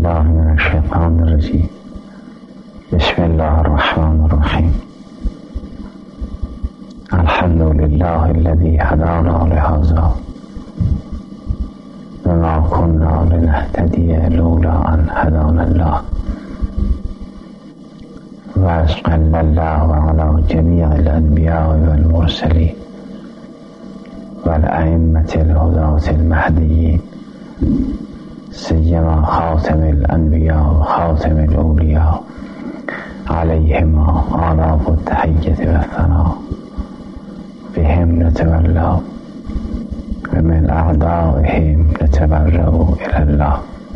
بالله من الشیطان الرجیم. بسم الله الرحمن الرحیم. الحمد لله الذي هدانا لهذا وما كنا لنهتدي لولا أن هدانا الله وأصلى الله على جميع الأنبياء والمرسلين والأئمة الهداة المهديين سيما خاتم الأنبياء وخاتم الأولياء عليهما آلاف التحية والثناء بهم نتولى ومن أعدائهم نتبرأ إلى الله.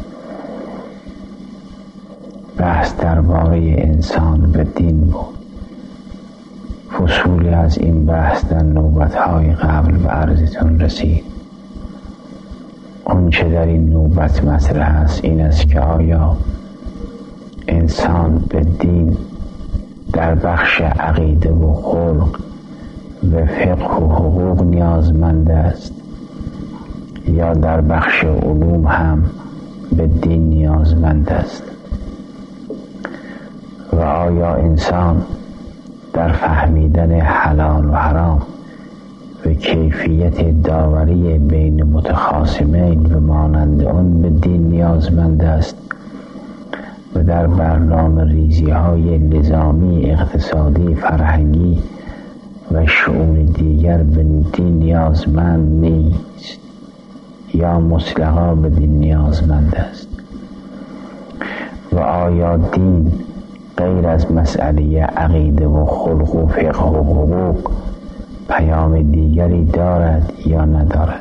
بحث درباره انسان به دین بود. فصولی از این بحث در نوبت‌های قبل به عرضتون رسید. آنچه در این نوبت مطرح است این است که آیا انسان به دین در بخش عقیده و خلق و فقه و حقوق نیازمند است یا در بخش علوم هم به دین نیازمند است و آیا انسان در فهمیدن حلال و حرام و کیفیت داوری بین متخاصمین و مانند آن به دین نیازمند است و در برنامه ریزی های نظامی، اقتصادی، فرهنگی و شؤون دیگر به دین نیازمند نیست یا مطلقا به دین نیازمند است و آیا دین غیر از مسئله عقیده و خلق و فقه و حقوق پیام دیگری دارد یا ندارد؟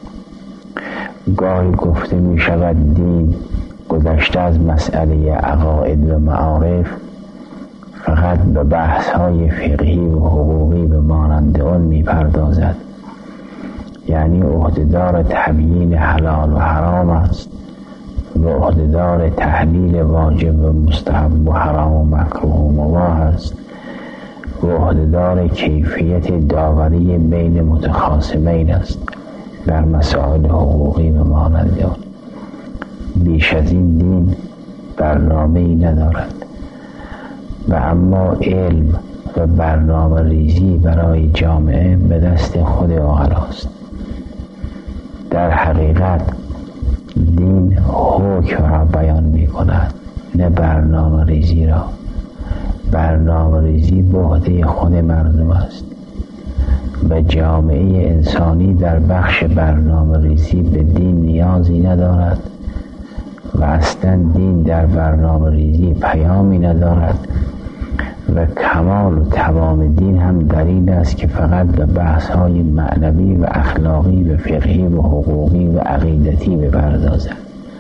گاهی گفته می شود دین گذشته از مسئله عقاید و معارف فقط به بحث های فقهی و حقوقی به مانند آن می پردازد، یعنی عهدهدار تبیین حلال و حرام است و عهدهدار تحلیل واجب و مستحب و حرام و مکروه و مباح است و عهدهدار کیفیت داوری بین متخاصمین است در مسائل حقوقی و مانند آن. بیش از این دین برنامه‌ای ندارد و اما علم و برنامه ریزی برای جامعه به دست خود عقلاست. در حقیقت دین حکم را بیان می کند، نه برنامه ریزی را. برنامه ریزی به عهده خود مردم است و جامعه انسانی در بخش برنامه ریزی به دین نیازی ندارد و اصلا دین در برنامه ریزی پیامی ندارد و کمال و تمام دین هم دلیل است که فقط به بحث های معنوی و اخلاقی و فقهی و حقوقی و عقیدتی بپردازد.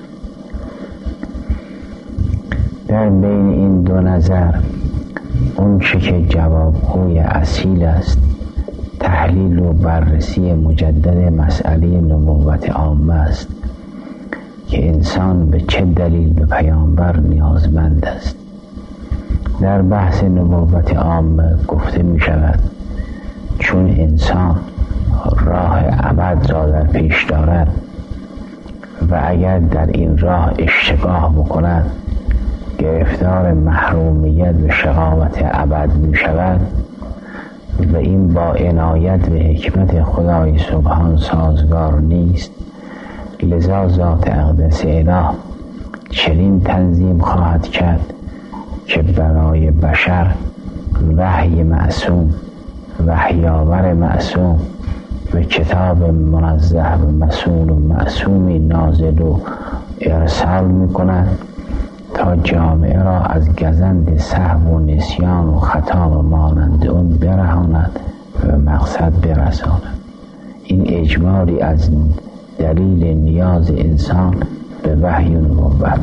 در بین این دو نظر اون چه که جوابگوی اصیل است تحلیل و بررسی مجدد مسئله نبوت عامه است که انسان به چه دلیل به پیامبر نیازمند است. در بحث نبوت عامه گفته می شود چون انسان راه ابد را در پیش دارد و اگر در این راه اشتباه بکند گرفتار محرومیت و شقاوت ابد می شود و این با عنایت و حکمت خدای سبحان سازگار نیست. لذا ذات اقدس اله چنین تنظیم خواهد کرد که برای بشر وحی معصوم، وحیاور معصوم و کتاب منزه و مسئول و معصومی نازل و ارسال می کند تا جامعه را از گزند سهو و نسیان و خطا و مانند اون برهاند و مقصد برساند. این اجمالی از دلیل نیاز انسان به وحی و نبوت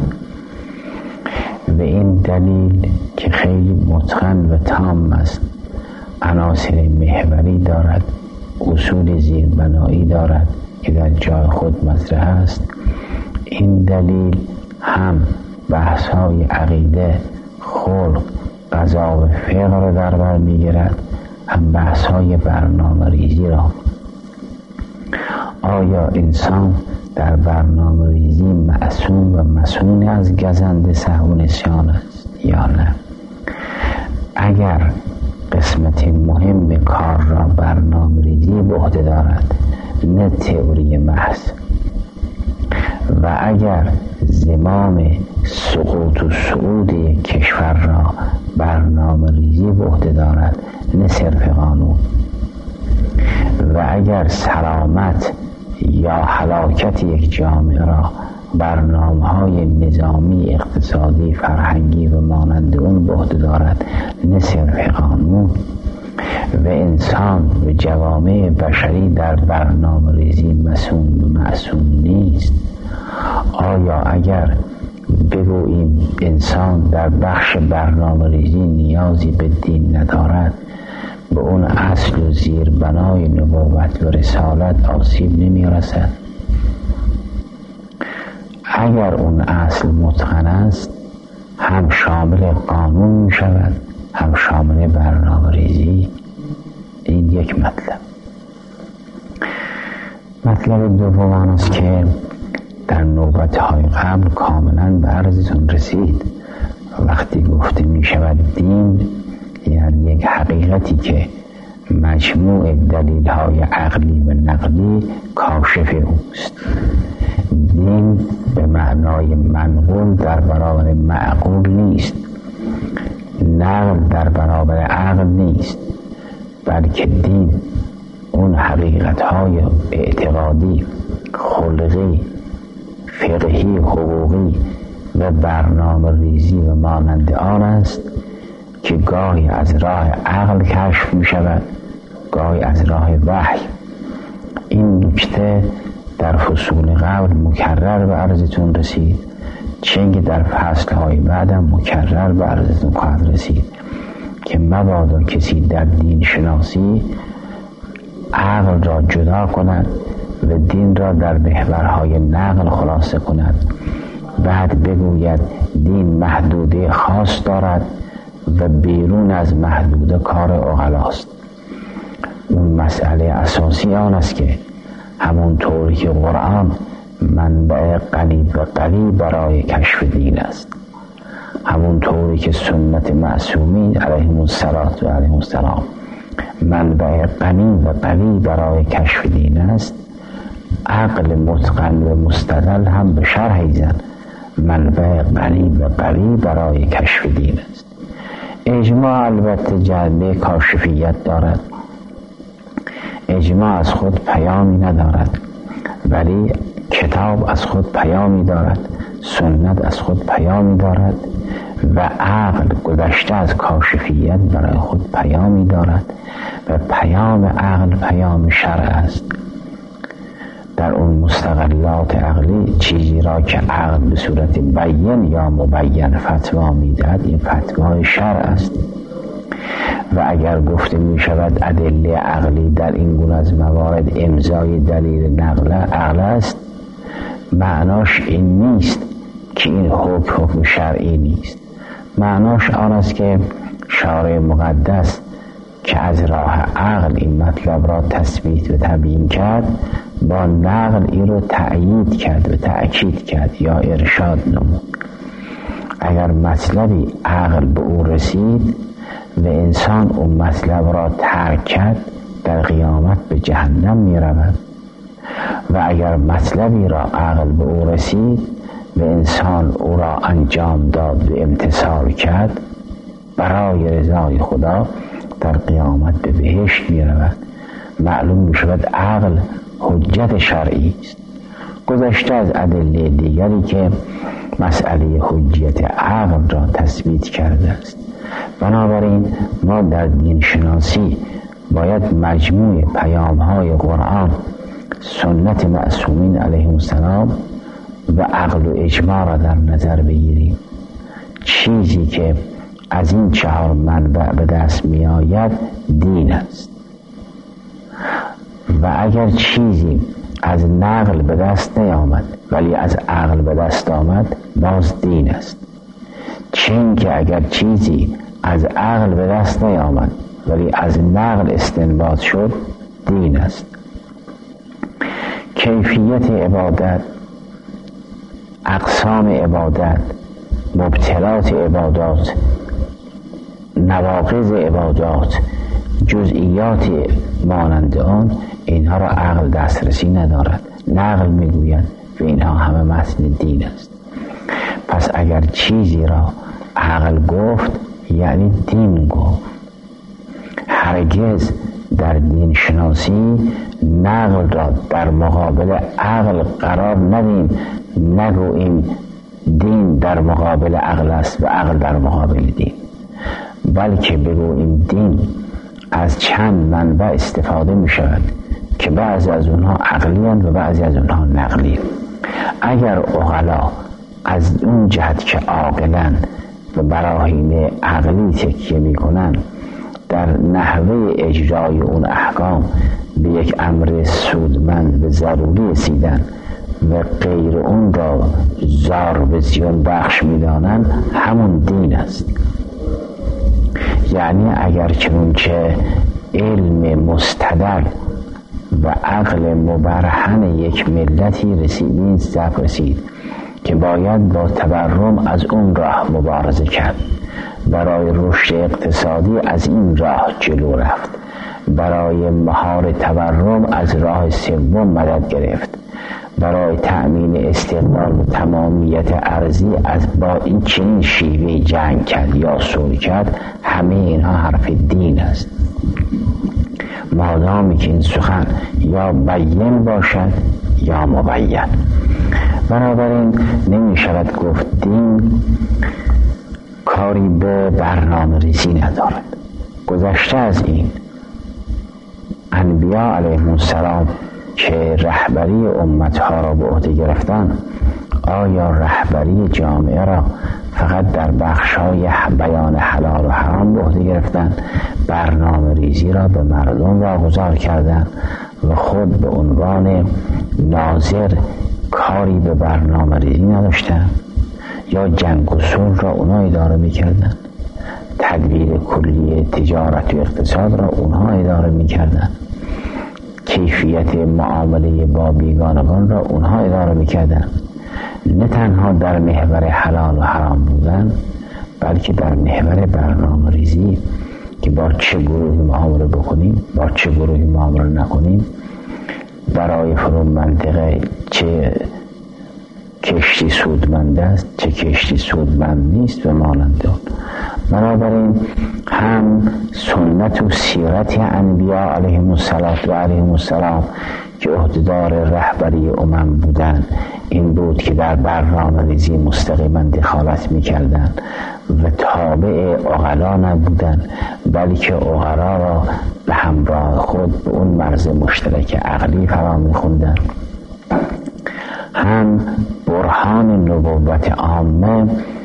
و این دلیل که خیلی متقن و تام است، عناصر محوری دارد، اصول زیربنایی دارد که در جای خود مطرح است. این دلیل هم بحث‌های عقیده، خلق، قضا و فقه را در بر می‌گیرد، هم بحث‌های برنامه ریزی را. آیا انسان در برنامه ریزی معصوم و مسئول از گزند سهو و نسیان است یا نه؟ اگر قسمت مهم کار را برنامه ریزی به عهده دارد نه تئوری محض، و اگر زمام سقوط و صعود یک کشور را برنامه ریزی به عهده دارد نه صرف قانون، و اگر سلامت یا هلاکت یک جامعه را برنامه‌های نظامی، اقتصادی، فرهنگی و مانند اون به عهده دارد نه صرف قانون، و انسان و جوامع بشری در برنامه ریزی مسئول و معصوم نیست، آیا اگر بگوییم انسان در بخش برنامه ریزی نیازی به دین ندارد، به اون اصل و زیربنای نبوت و رسالت آسیب نمی رسد؟ اگر اون اصل متقن است هم شامل قانون می شود هم شامل برنامه ریزی. این یک مطلب دوم آن است که در نوبت‌های قبل کاملا به عرضتون رسید. وقتی گفته می شود دین، یعنی یک حقیقتی که مجموع دلیل‌های عقلی و نقلی کاشف اوست. دین به معنای منقول در برابر معقول نیست، نقل در برابر عقل نیست، بلکه دین اون حقیقت‌های اعتقادی، خلقی، فقهی، حقوقی و برنامه ریزی و مانند آن است که گاهی از راه عقل کشف می شود، گاهی از راه وحی. این نکته در فصول قبل مکرر به عرضتون رسید، چنگ در فصلهای بعدم مکرر به عرضتون خواهد رسید که مبادا کسی در دین شناسی عقل را جدا کند و دین را در محورهای نقل خلاصه کند، بعد بگوید دین محدوده خاص دارد و بیرون از محدوده کار عقلاست. اون مسئله اساسی آن است که همون طوری که قرآن منبع غنی و قوی برای کشف دین است، همون طوری که سنت معصومین علیهم السلام منبع غنی و قوی برای کشف دین است، عقل متقن و مستدل هم به شرح ایزن منبع غنی و قوی برای کشف دین است. اجماع البته جنبه کاشفیت دارد، اجماع از خود پیامی ندارد، ولی کتاب از خود پیامی دارد، سنت از خود پیامی دارد و عقل گذشته از کاشفیت برای خود پیامی دارد و پیام عقل پیام شرع است. در اون مستقلات عقلی چیزی را که عقل به صورت بیان یا مبین فتوا میدهد، این فتوای شرع است. و اگر گفته می شود ادله عقلی در این گونه از موارد امضای دلیل نقل عقل است، معناش این نیست که این حکم شرعی نیست. معناش آن است که شارع مقدس که از راه عقل این مطلب را تثبیت و تبیین کرد، با نقل این رو تأیید کرد و تأکید کرد یا ارشاد نمود. اگر مطلبی عقل به او رسید و انسان اون مطلب را ترک کرد، در قیامت به جهنم می رود. و اگر مطلبی را عقل به او رسید و انسان او را انجام داد و امتثال کرد، برای رضای خدا در قیامت به بهشت می رود. معلوم می شود عقل حجت شرعی است، گذشته از ادله دیگری که مسئله حجیت عقل را تثبیت کرده است. بنابراین ما در دین شناسی باید مجموع پیام‌های قرآن، سنت معصومین علیهم السلام و عقل و اجماع را در نظر بگیریم. چیزی که از این چهار منبع به دست می آید دین است، و اگر چیزی از نقل به دست نیامد ولی از عقل به دست آمد، باز دین است. چون که اگر چیزی از عقل به دست نیامد ولی از نقل استنباط شد، دین است. کیفیت عبادت اقسام عبادت، مبطلات عبادات، نواقض عبادات، جزئیات مانند آن، اینها را عقل دسترسی ندارد. نقل میگوید و اینها همه متن دین است. پس اگر چیزی را عقل گفت یعنی دین گفت. هرگز در دین شناسی نقل را در مقابل عقل قرار ندیم، نگوییم دین در مقابل عقل است و عقل در مقابل دین، بلکه بگوییم دین از چند منبع استفاده می شود که بعضی از اونها عقلی هستند و بعضی از اونها نقلی. اگر عقلا از اون جهت که عاقلن و براهین عقلی تکیه می کنن در نحوه اجرای اون احکام به یک امر سودمند و ضروری رسیدن و غیر اون را ضار و زیان بخش می دانن، همون دین است. یعنی اگر چنانچه علم مستدل و عقل مبرهن یک ملتی رسیدین ضعف رسید که باید با تورم از اون راه مبارزه کرد، برای رشد اقتصادی از این راه جلو رفت، برای مهار تورم از راه سوم مدد گرفت، برای تأمین استقلال و تمامیت ارضی از با این چنین شیوه جنگ کرد یا صلح کرد. همه اینها حرف دین است، مادامی که این سخن یا بیان باشد یا مبین. بنابراین نمی شود گفت دین کاری به برنامه ریزی ندارد. گذشته از این، انبیا علیهم السلام که رهبری امتها را به عهده گرفتن، آیا رهبری جامعه را فقط در بخش‌های بیان حلال و حرام به عهده گرفتن، برنامه ریزی را به مردم واگذار کردند و خود به عنوان ناظر کاری به برنامه ریزی نداشتند؟ یا جنگ و صلح را اونا اداره می‌کردند، تدبیر کلی تجارت و اقتصاد را اونها اداره می‌کردند، کیفیت معامله با بیگانگان را اونها اداره می‌کردند؟ نه تنها در محور حلال و حرام بودن، بلکه در محور برنامه ریزی که با چه گروهی معامله بکنیم، با چه گروهی معامله نکنیم، برای فلان منطقه چه کشتی سودمند است، چه کشتی سودمند نیست و مانند آن. بنابراین هم سنت و سیرت انبیا علیهم السلام که عهدهدار رهبری امم بودند این بود که در برنامه ریزی مستقیما دخالت می‌کردند و تابع عقلا نبودند، بلکه عقلا را به همراه خود به اون مرز مشترک عقلی فرا می‌خواندند. هم برهان نبوت عامه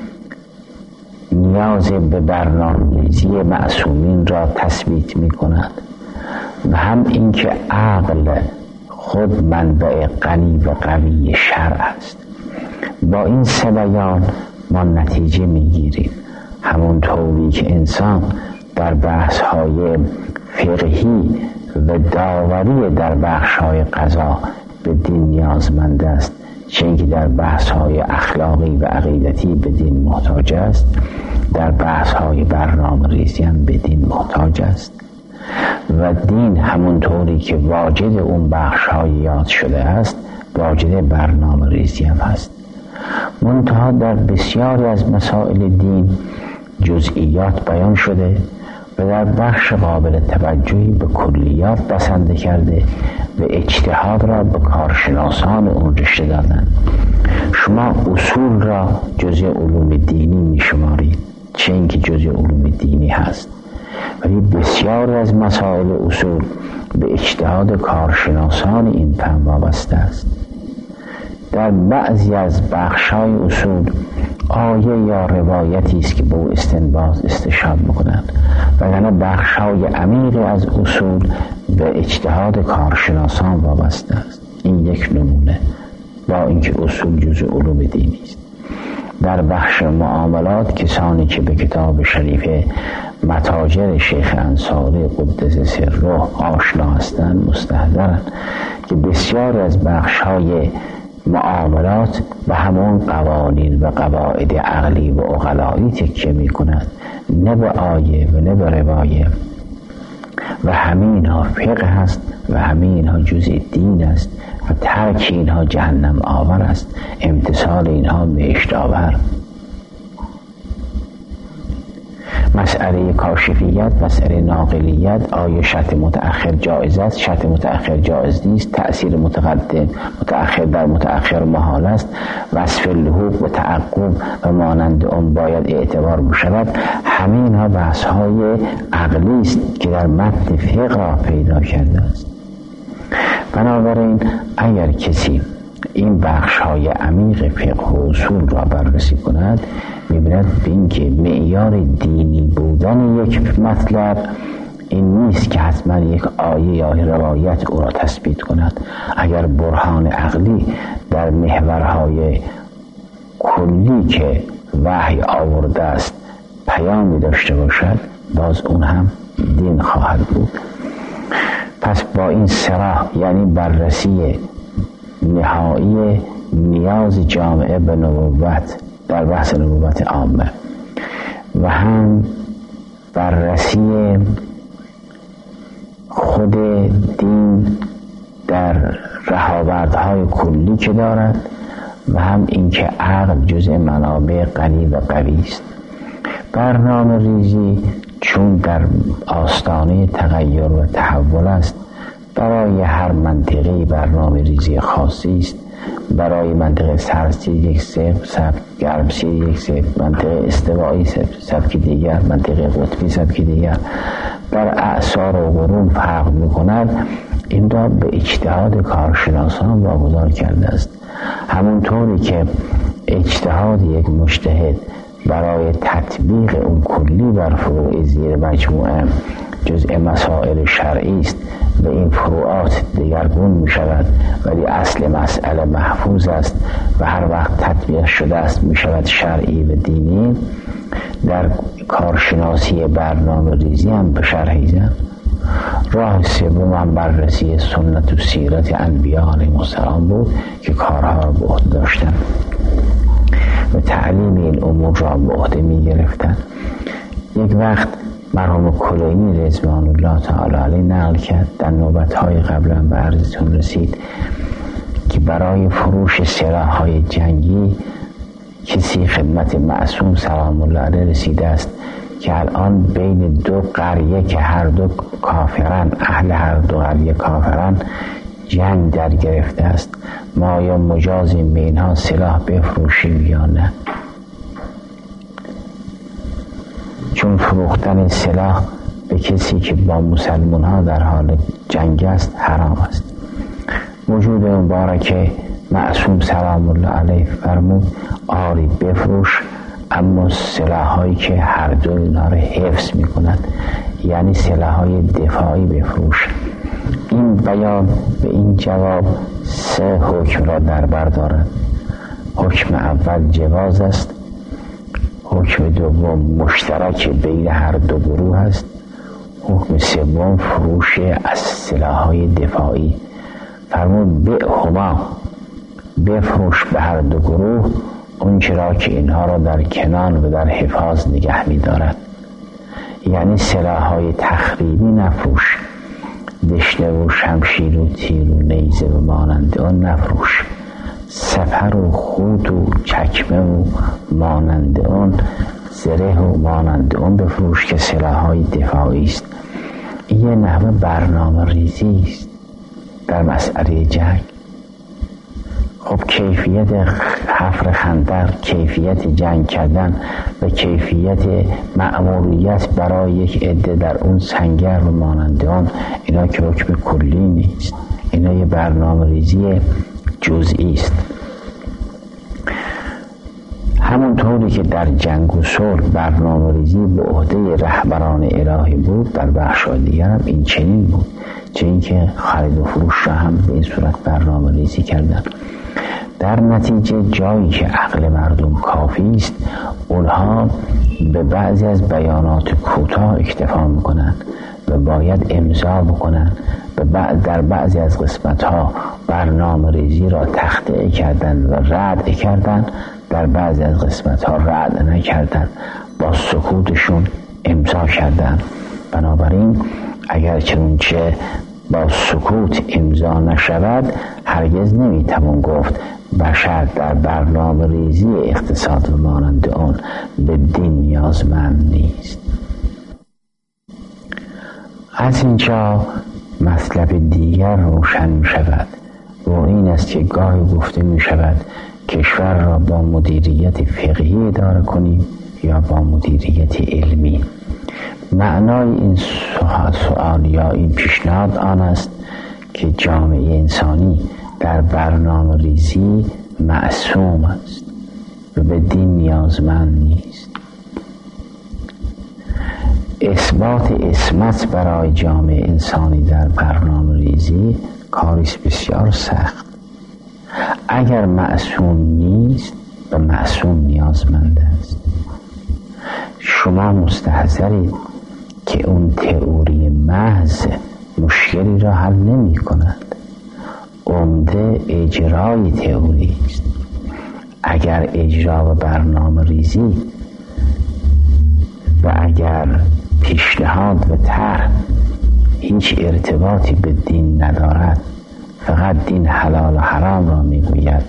نیاز به برنامه‌ریزی معصومین را تثبیت می‌کند و هم اینکه عقل خود منبع غنی و قوی شرع است. با این سه بیان ما نتیجه می‌گیریم همون طوری که انسان در بحث‌های فقهی و داوری در بخش‌های قضا به دین نیازمند است، چه اینکه در بحث‌های اخلاقی و عقیدتی به دین محتاج است، در بحث‌های برنامه‌ریزی هم به دین محتاج است. و دین همونطوری که واجد اون بخش‌های یاد شده است، واجد برنامه‌ریزی هم هست. منتها در بسیاری از مسائل دین جزئیات بیان شده و در بخش قابل توجهی به کلیات بسنده کرده و اجتهاد را به کارشناسان اون رشته دادن. شما اصول را جزء علوم دینی می شمارید، چه اینکه جزء علوم دینی هست، ولی بسیاری از مسائل اصول به اجتهاد کارشناسان این فن وابسته است. در بعضی از بخش‌های اصول آیه یا روایتی است که به او استنباط استشهاد می‌کنند، وگرنه بخش‌های عمیقی از اصول به اجتهاد کارشناسان وابسته است. این یک نمونه، با اینکه اصول جزء علوم دینی است. در بخش معاملات کسانی که به کتاب شریف متاجر شیخ انصاری قدس سره آشنا هستند مستحضرند که بسیار از بخش‌های معاملات به همون قوانین و قواعد عقلی و عقلایی تکیه می کند، نه به آیه و نه به روایه. و همه اینها فقه است و همه اینها جزء دین است و ترک اینها جهنم آور است، امتثال اینها بهشت آور. مسئله کاشفیت، مسئله ناقلیت، آیا شرط متأخر جایز است؟ شرط متأخر جایز نیست. تأثیر متقدم متأخر در متأخر محال است. وصف لحوق و تعقب و مانند آن باید اعتبار بشود. همه اینها بحث های عقلی است که در متن فقه را پیدا کرده است. بنابراین اگر کسی این بخش های عمیق فقه و اصول را بررسی کند، می‌بیند به این که معیار دینی بودن یک مطلب این نیست که حتما یک آیه یا روایت او را تثبیت کند. اگر برهان عقلی در محورهای کلی که وحی آورده است پیامی داشته باشد، باز اون هم دین خواهد بود. پس با این صراح، یعنی بررسی نهایی نیاز جامعه به نبوت در بحث نبوت عامه و هم بررسی خود دین در رهاوردهای کلی که دارد و هم اینکه عقل جزء منابع غنی و قوی است. برنامه ریزی چون در آستانه تغییر و تحول است، برای هر منطقه برنامه ریزی خاصی است. برای منطقه سردسیر یک سبک، گرمسیر یک سبک، منطقه استوایی سبک دیگر، منطقه قطبی سبک دیگر، در اعصار و قرون فرق می‌کند. این را به اجتهاد کارشناسان واگذار کرده است. همونطوری که اجتهاد یک مجتهد برای تطبیق اون کلی بر فروع زیر مجموعه جزء مسائل شرعی است و این فروعات دگرگون می شود، ولی اصل مسئله محفوظ است و هر وقت تطبیق شده است می شود شرعی و دینی. در کارشناسی برنامه ریزی هم به شرحیزم. راه سوم هم بررسی سنت و سیرت انبیاء علیهم السلام بود که کارها را به عهده داشتند و تعلیم این امور را به عهده می گرفتند. یک وقت مرحوم کلینی رضوان الله تعالی علیه نقل کرد، در نوبت‌های قبلا به عرضتون رسید که برای فروش سلاح‌های جنگی کسی خدمت معصوم سلام الله علیه رسیده است که الان بین دو قریه که هر دو کافرن، اهل هر دو قریه کافرن، جنگ در گرفته است. ما یا مجازیم به اینها سلاح بفروشیم یا نه؟ چون فروختن سلاح به کسی که با مسلمان ها در حال جنگ است حرام است. وجود مبارک معصوم سلام الله علیه فرمود آری بفروش، اما سلاحایی که هر دو اینا رو حفظ می کند، یعنی سلاحهای دفاعی بفروش. این بیان به این جواب سه حکم را در بر دارد. حکم اول جواز است، حکم دوم مشترک بین هر دو گروه است، حکم سوم فروش از سلاحهای دفاعی. فرمود بهما، بفروش به هر دو گروه اون چرا که اینها را در کنان و در حفاظ نگه می دارد. یعنی سلاحهای تخریبی نفروش، دشنه و شمشیر و تیر و نیزه و مانند آن نفروش، سپر و خود و چکمه و مانند آن، زره و مانند آن بفروش که سلاحهای دفاعی است. این یه نحوه برنامه ریزی است در مسئله جنگ. خب کیفیت حفر خندق، کیفیت جنگ کردن و کیفیت مأموریت برای یک عده در اون سنگر و مانند آن، اینا که حکم کلی نیست، اینا یه برنامه ریزی جزئی است. همونطوری که در جنگ و صلح برنامه ریزی به عهده رهبران الهی بود، در بخش‌های دیگر هم این چنین بود، چه اینکه خرید و فروش را هم به این صورت برنامه ریزی کردن. در نتیجه جایی که عقل مردم کافی است، اونها به بعضی از بیانات کوتاه اکتفا میکنند و باید امضا بکنند و در بعضی از قسمت‌ها برنامه ریزی را تخطئه کردند و رد کردند، در بعضی از قسمت‌ها رد نکردند، با سکوتشون امضا کردند. بنابراین اگر چنانچه با سکوت امضا نشود، هرگز نمیتوان گفت بشر در برنامه ریزی اقتصاد و مانند آن به دین نیازمند نیست. از اینجا مطلب دیگر روشن می شود و این است که گاهی گفته می شود کشور را با مدیریت فقهی اداره کنیم یا با مدیریت علمی. معنای این سوال یا این پیشنهاد آن است که جامعه انسانی در برنامه ریزی معصوم است و به دین نیازمند نیست. اثبات عصمت برای جامعه انسانی در برنامه ریزی کاریست بسیار سخت. اگر معصوم نیست به معصوم نیازمند است. شما مستحضرید که اون تئوری محض مشکلی را حل نمی کند. عمده اجرای تئوری است. اگر اجرا و برنامه ریزی و اگر پیشنهاد و طرح هیچ ارتباطی به دین ندارد، فقط دین حلال و حرام را میگوید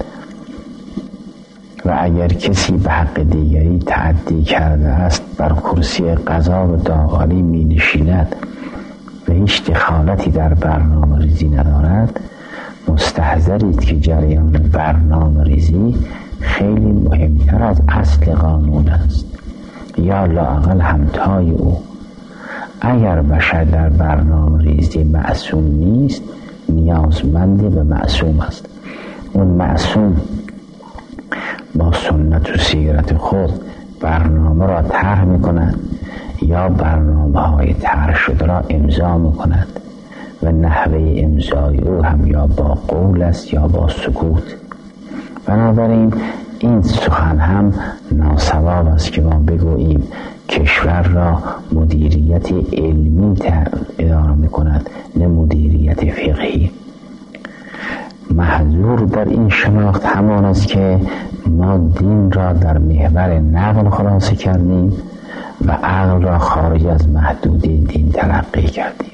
و اگر کسی به حق دیگری تعدی کرده است بر کرسی قضا و داوری می نشیند و هیچ دخالتی در برنامه ریزی ندارد، مستحضرید که جریان برنامه ریزی خیلی مهمتر از اصل قانون است یا لااقل همتای او. اگر بشر در برنامه ریزی معصوم نیست، نیازمند به معصوم است. اون معصوم با سنت و سیرت خود برنامه را طرح می کند یا برنامه های طرح شده را امضا می کند و نحوه امضای او هم یا با قول است یا با سکوت. بنابراین این سخن هم ناصواب است که ما بگوییم کشور را مدیریت علمی اداره می کند نه مدیریت فقهی. محظور در این شناخت همان است که ما دین را در محور نقل خلاصه کردیم و عقل را خارج از محدوده دین تلقی کردیم.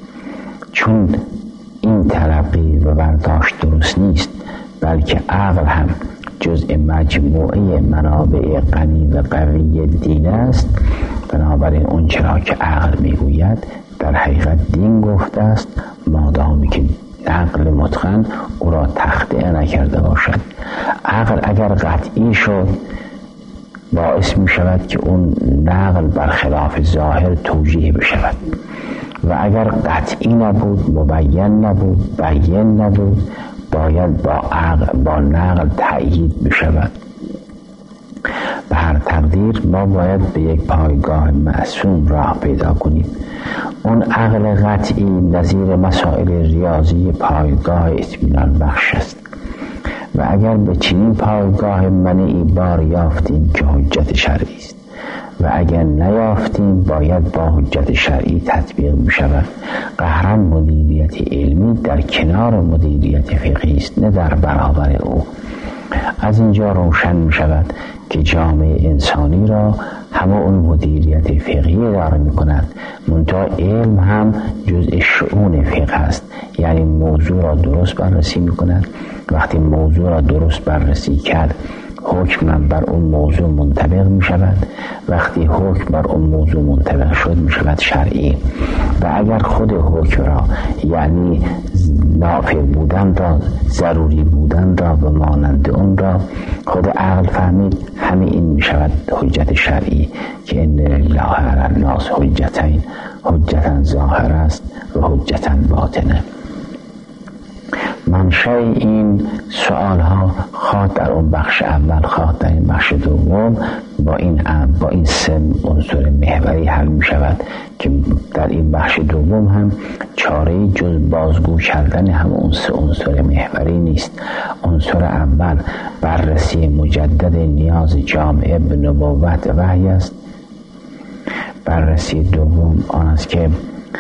چون این تلقی و برداشت درست نیست، بلکه عقل هم جزء مجموعه منابع غنی و قوی دین است، بنابراین اون چرا که عقل میگوید در حقیقت دین گفته است، مادامی که عقل متقن او را تخطئه نکرده باشد. عقل اگر قطعی شد باعث می شود که اون نقل برخلاف ظاهر توجیه بشود و اگر قطعی نبود، مبین نبود، بیان نبود، باید با نقل تأیید بشود. به هر تقدیر ما باید به یک پایگاه معصوم راه پیدا کنیم. اون عقل قطعی نظیر مسائل ریاضی پایگاه اطمینان بخش است و اگر به چنین پایگاه منعی بار یافتیم که حجت شرعی است و اگر نیافتیم باید با حجت شرعی تطبیق می شود. قهراً مدیریت علمی در کنار مدیریت فقهی است نه در برابر او. از اینجا روشن می شود که جامعه انسانی را همه اون مدیریت فقهی اداره می کند، منتها علم هم جزء شؤون فقه است، یعنی موضوع را درست بررسی می کند. وقتی موضوع را درست بررسی کرد حکم بر اون موضوع منطبق می شود. وقتی حکم بر اون موضوع منطبق شد می شود شرعی و اگر خود حکم را یعنی نافع بودن را، ضروری بودن را و مانند اون را خود عقل فهمید، همین می شود حجت شرعی که ان لله علی الناس حجتین، حجتا ظاهر است و حجتا باطنه. منشأ این سوال ها خواه در اون بخش اول خواه در این بخش دوم با این سه عنصر محوری حل می شود که در این بخش دوم هم چاره جز بازگو کردن هم اون سه عنصر محوری نیست. عنصر اول بررسی مجدد نیاز جامعه به نبوت و وحی است. بررسی دوم آن است که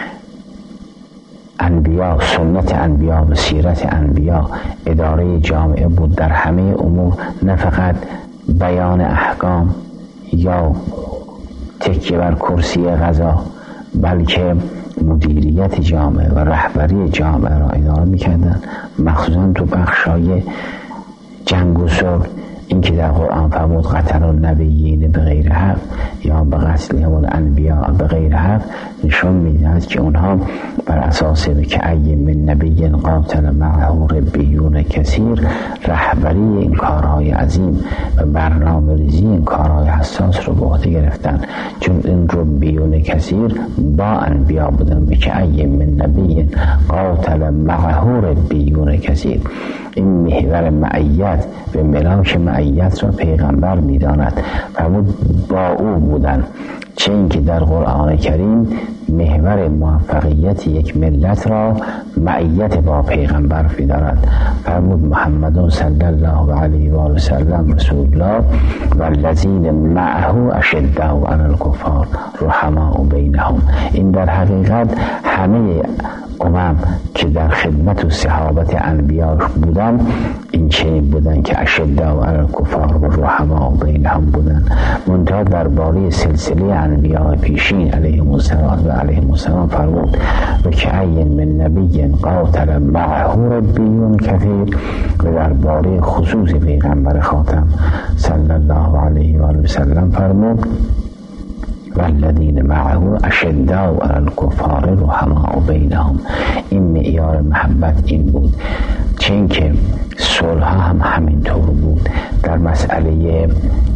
انبیا، سنت انبیا و سیرت انبیا اداره جامعه بود در همه امور، نه فقط بیان احکام یا تکیه بر کرسی قضا، بلکه مدیریت جامعه و رهبری جامعه را اداره می‌کردند، مخصوصا تو بخش‌های جنگ و صلح. این که در قرآن فرمود قتل النبیین به غیر حق یا به قتلهم الانبیاء به غیر حق، نشان می‌دهد که اونها بر اساس که ای من نبی قاتل معه ربیون کثیر رهبری این کارهای عظیم و برنامه‌ریزی این کارهای حساس رو به عهده گرفتن، چون این ربیون کثیر با انبیا بودن. به که ای من نبی قاتل معه ربیون کثیر، این محور معیت به ملاک معیت را پیغمبر می‌داند، فرمود با او بودن. چه این که در قرآن کریم محور موفقیت یک ملت را معیت با پیغمبر می‌داند، فرمود محمد صلی الله علیه و آله و سلم رسول الله والذین معه اشداء علی الکفار رحماء بینهم. این در حقیقت همه که در خدمت و صحابت انبیاء بودن این چنین بودن که اشداء علی الکفار و رحماء بینهم بودن. منتها درباره سلسله انبیاء پیشین علیهم السلام فرمود و که ای من نبی قاتل معه ربیون کثیر، و درباره خصوص پیغمبر خاتم صلی الله علیه و آله و سلم فرمود والذین معه اشداء علی الکفار رحماء بینهم. این معیار محبت این بود. چه این که صلح هم همینطور بود. در مسئله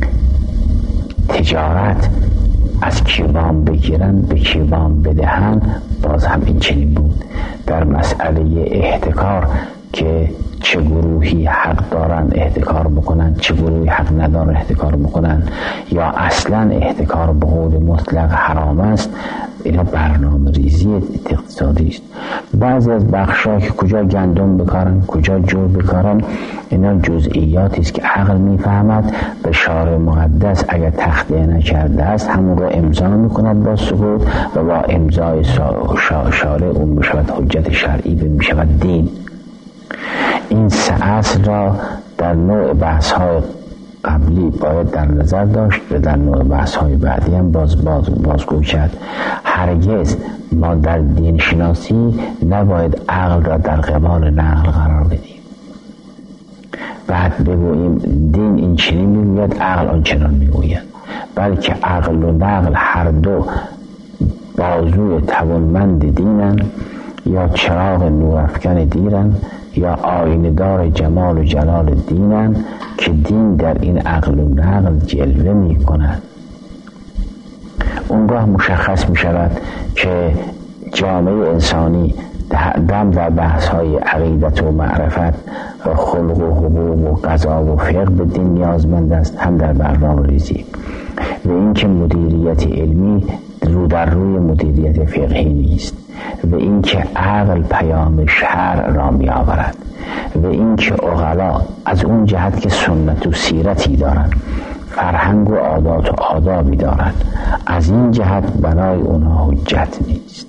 تجارت از کیوان بگیرن به کیوان بدهن باز هم این چنین بود. در مسئله احتکار که چه گروهی حق دارن احتکار بکنن، چه گروهی حق ندارن احتکار بکنن، یا اصلا احتکار به قول مطلق حرام است، اینا برنامه ریزی اقتصادی است. بعضی از بخش‌ها که کجا گندم بکارن کجا جو بکارن، اینا جزئیاتی است که عقل میفهمد. به شارع مقدس اگر تخطئه نکرده است همون رو امضا میکند با سکوت و با امضای شارع اون میشود حجت شرعی و میشود دین. این سه اصل را در نوع بحث‌های قبلی باید در نظر داشت و در نوع بحث‌های بعدی هم بازگو کرد. هرگز ما در دین شناسی نباید عقل را در قبال نقل قرار بدیم، بعد بگوییم دین این چنین میگوید عقل آنچنان میگوید، بلکه عقل و نقل هر دو بازوی توانمند دینن، یا چراغ نورافکن دینن، یا آینه دار جمال و جلال دینن که دین در این عقل و نقل جلوه می کند. اونگاه مشخص می شود که جامعه انسانی دم در بحث های عقیدت و معرفت و خلق و حقوق و قضا و فقه به دین نیازمند است، هم در برنامه ریزی. و این که مدیریت علمی رو در روی مدیریت فقهی نیست، و این که عقل پیام شرع را می آورد، و این که عقلا از اون جهت که سنت و سیرتی دارند، فرهنگ و عادات و آدابی دارند، از این جهت برای اونها حجت نیست.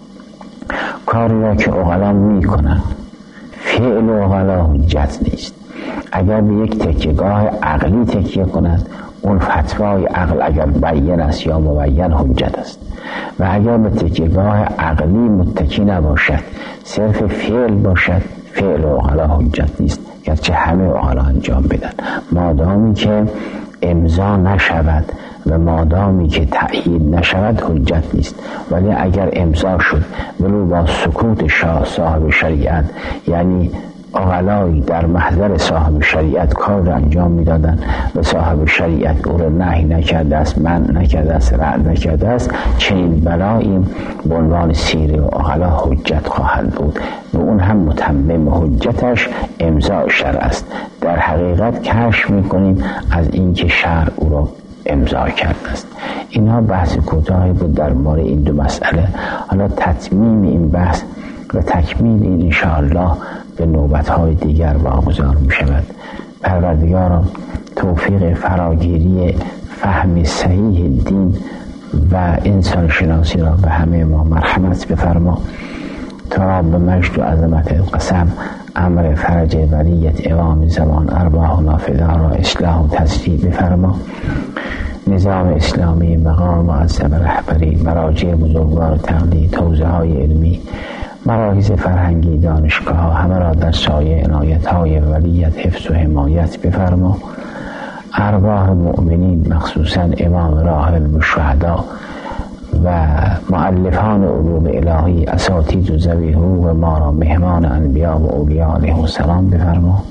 کاری را که عقلا می کنند فعل عقلا حجت نیست. اگر به یک تکیهگاه عقلی تکیه کند، اون فتوای عقل اگر بیان است یا مبین حجت است، و اگر به تکیهگاه عقلی متکی نباشد صرف فعل باشد، فعل عقلا حجت نیست، گرچه همه عقلا انجام بدن، مادامی که امضا نشود و مادامی که تأیید نشود حجت نیست. ولی اگر امضا شد ولو با سکوت شاه صاحب شریعت، یعنی عقلایی در محضر صاحب شریعت کار را انجام میدادند و صاحب شریعت او را نهی نکرده است، منع نکرده است، رد نکرده است، چنین بلایی به عنوان سیره و عقلا حجت خواهد بود و اون هم متمم حجتش امضاء شرع است. در حقیقت کشف میکنیم از اینکه شرع او را امضا کرده است. اینها بحث کوتاهی بود در مورد این دو مسئله. حالا تتمیم این بحث و تکمیل این انشاءالله به نوبت‌های دیگر واگذار می شود. پروردگارا توفیق فراگیری فهم صحیح دین و انسان شناسی را به همه ما مرحمت بفرما. تو را به مجد و عظمت قسم امر فرج ولیت امام زمان ارواحنا فدا را اصلاح و تصفیه بفرما. نظام اسلامی مقام معظم رهبری، مراجع بزرگوار تقلید، حوزه های علمی، مراکز فرهنگی، دانشگاه ها همه را در سایه عنایت های ولیت حفظ و حمایت بفرما. ارواح مؤمنین مخصوصا امام راحل و شهدا و مؤلفان علوم الهی، اساتید و ذوی حقوق ما را مهمان انبیا و اولیاء علیهم السلام بفرما.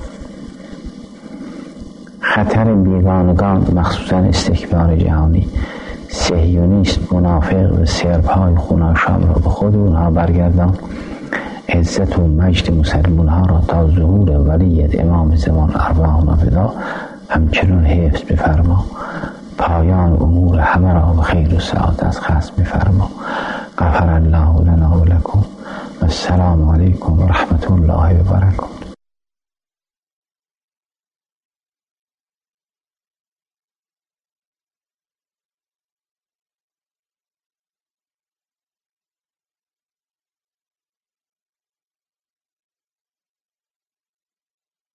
خطر بیگانگان مخصوصا استکبار جهانی، صهیونیست، منافق و سربهای خوناشام را به خود اونها برگردان. عزت و مجد مسلمان ها را تا ظهور ولیت امام زمان ارواحنا فدا همچنان حفظ بفرما. پایان امور همه را به خیر و سعادت ختم بفرما. غفر الله لنا و لکم و السلام علیکم و رحمت الله و برکاته.